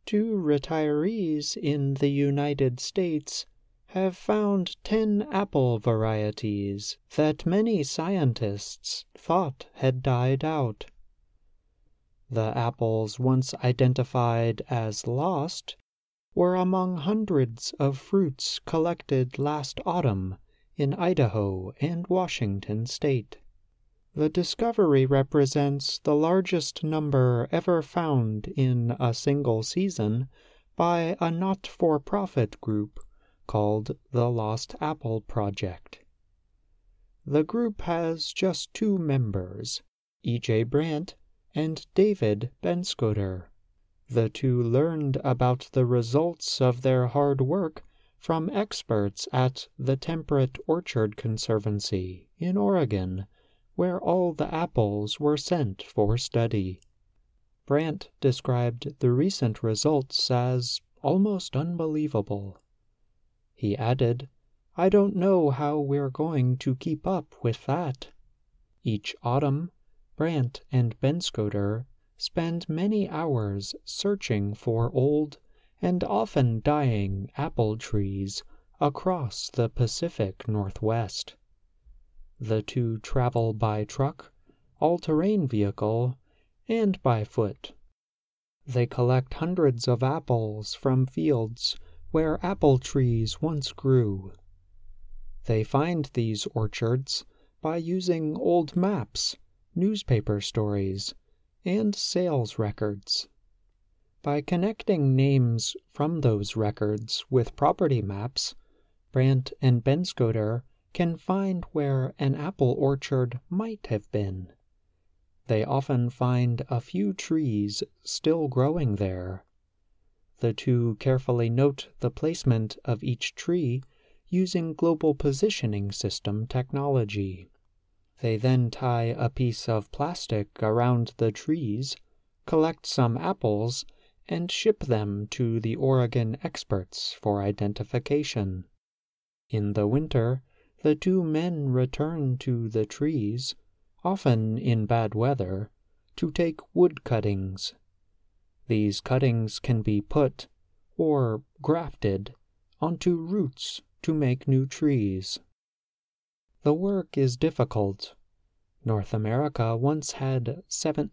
2 retirees in the United States have found 10 apple varieties that many scientists thought had died out. The apples once identified as lost were among hundreds of fruits collected last autumn in Idaho and Washington state. The discovery represents the largest number ever found in a single season by a not-for-profit group called the Lost Apple Project. The group has just 2 members, E.J. Brandt and David Benscoter. The 2 learned about the results of their hard work from experts at the Temperate Orchard Conservancy in Oregon, where all the apples were sent for study. Brandt described the recent results as almost unbelievable. He added, "I don't know how we're going to keep up with that." Each autumn, Brandt and Benscoter spend many hours searching for old and often dying apple trees across the Pacific Northwest. The 2 travel by truck, all-terrain vehicle, and by foot. They collect hundreds of apples from fields where apple trees once grew. They find these orchards by using old maps, newspaper stories, and sales records. By connecting names from those records with property maps, Brandt and Benscoter can find where an apple orchard might have been. They often find a few trees still growing there. The 2 carefully note the placement of each tree using global positioning system technology. They then tie a piece of plastic around the trees, collect some apples, and ship them to the Oregon experts for identification. In the winter, the 2 men return to the trees, often in bad weather, to take wood cuttings. These cuttings can be put, or grafted, onto roots to make new trees. The work is difficult. North America once had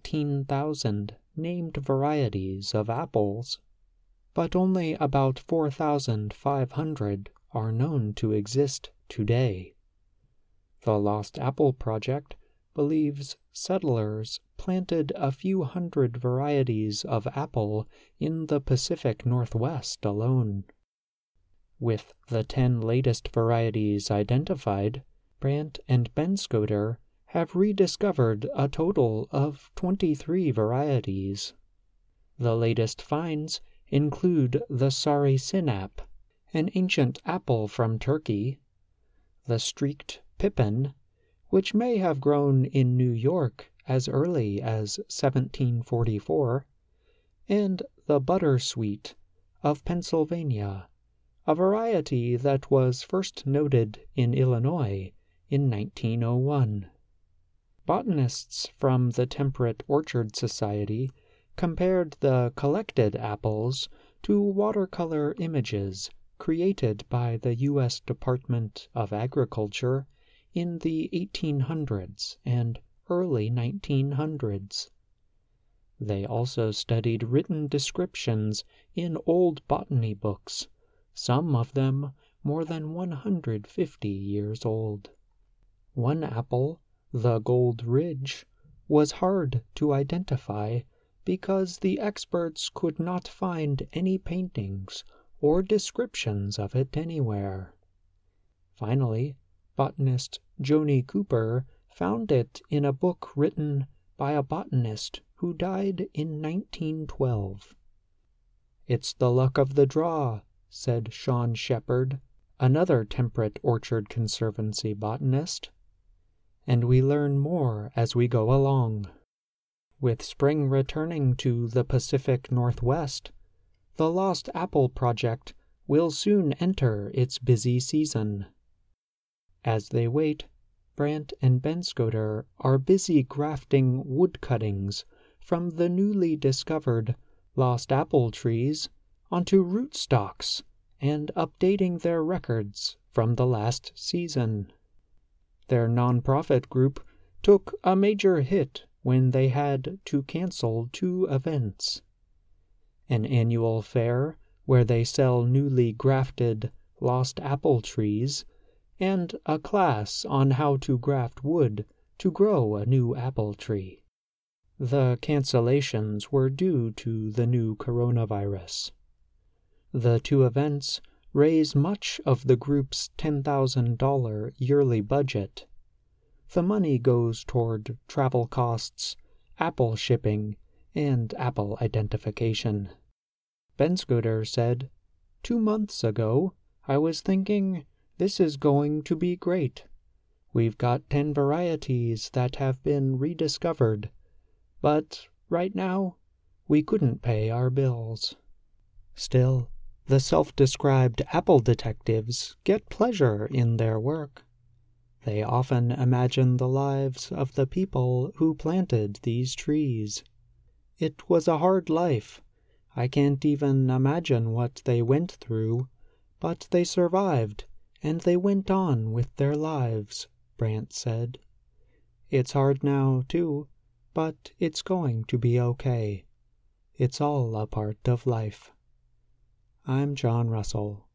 17,000 named varieties of apples, but only about 4,500 are known to exist today. The Lost Apple Project believes settlers planted a few hundred varieties of apple in the Pacific Northwest alone. With the 10 latest varieties identified, Brandt and Benscoter have rediscovered a total of 23 varieties. The latest finds include the Sari Sinap, an ancient apple from Turkey, the streaked pippin, which may have grown in New York as early as 1744, and the buttersweet of Pennsylvania, a variety that was first noted in Illinois in 1901. Botanists from the Temperate Orchard Society compared the collected apples to watercolor images created by the U.S. Department of Agriculture in the 1800s and early 1900s. They also studied written descriptions in old botany books, some of them more than 150 years old. One apple, the Gold Ridge, was hard to identify because the experts could not find any paintings or descriptions of it anywhere. Finally, botanist Joni Cooper found it in a book written by a botanist who died in 1912. "It's the luck of the draw," said Sean Shepard, another Temperate Orchard Conservancy botanist. And we learn more as we go along. With spring returning to the Pacific Northwest, the Lost Apple Project will soon enter its busy season. As they wait, Brandt and Benscoter are busy grafting wood cuttings from the newly discovered lost apple trees onto rootstocks and updating their records from the last season. Their nonprofit group took a major hit when they had to cancel 2 events: an annual fair where they sell newly grafted lost apple trees, and a class on how to graft wood to grow a new apple tree. The cancellations were due to the new coronavirus. The 2 events raise much of the group's $10,000 yearly budget. The money goes toward travel costs, apple shipping, and apple identification. Benscoter said, 2 months ago, I was thinking, this is going to be great. We've got 10 varieties that have been rediscovered, but right now, we couldn't pay our bills. Still, the self-described apple detectives get pleasure in their work. They often imagine the lives of the people who planted these trees. It was a hard life. I can't even imagine what they went through, but they survived, and they went on with their lives, Brant said. It's hard now, too, but it's going to be okay. It's all a part of life. I'm John Russell.